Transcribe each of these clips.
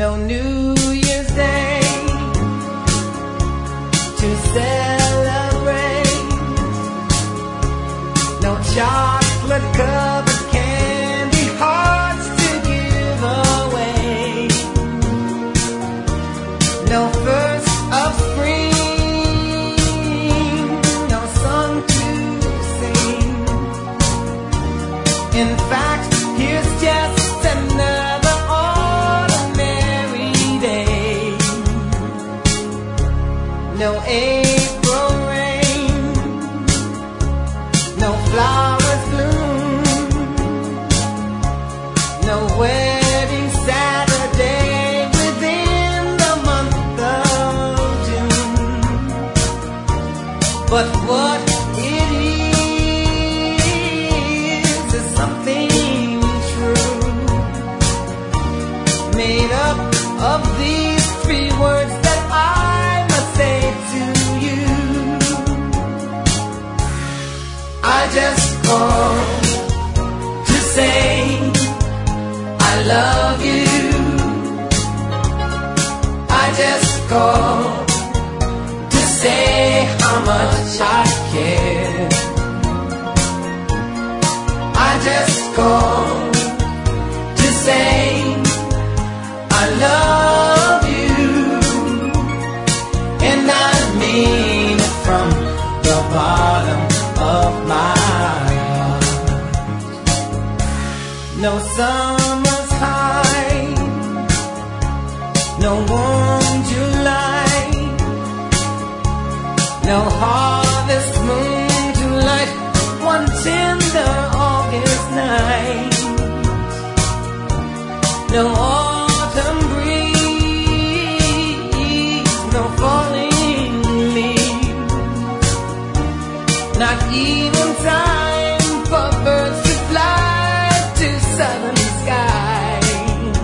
No New Year's Day to celebrate. No chocolate covered candy hearts to give away. No first of spring, no song to sing. In fact, here's just another ordinary day. No April rain, no flowers bloom, no wedding Saturday within the month of June. But what it is something true, made up of these three words that I must say to you. I just called to say I love you. I just called to say how much I care. I just called to say I love you, and I mean it from the bottom of my heart. No summer's high, no warm July, no harvest moon to light one tender August night. No autumn breeze, no falling leaves, not even time for birds to fly to southern skies.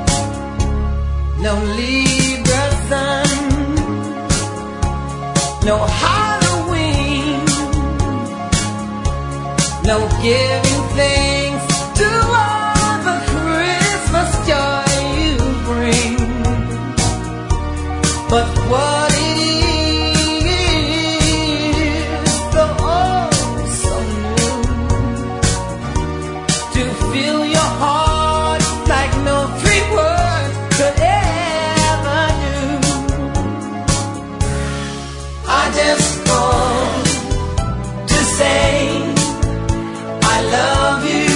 No Libra sun, no Halloween, no giving thanks to all the Christmas joy you bring. But what it is, so oh so new, to fill your heart like no three words could ever do. I just called to say I love you.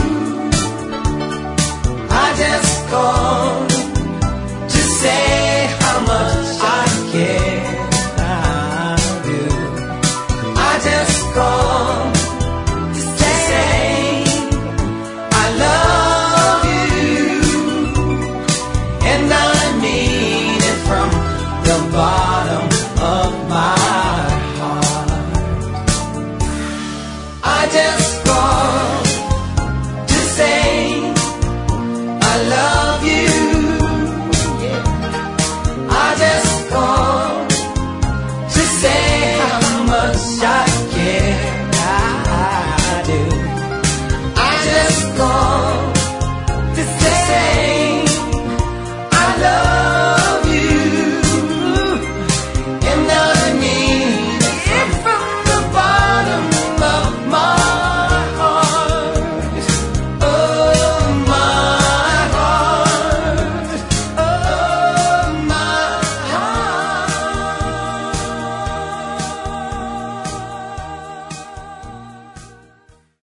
I just called to say how much I care. I do. I just called to say I love you, and I mean it from the bottom of my heart. I just